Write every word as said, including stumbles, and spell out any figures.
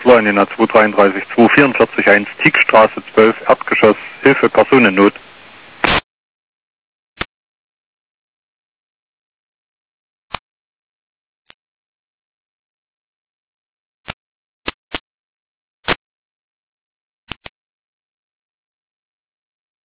zwei drei drei zwei vierundvierzig eins Tickstraße zwölf Erdgeschoss Hilfe Personennot.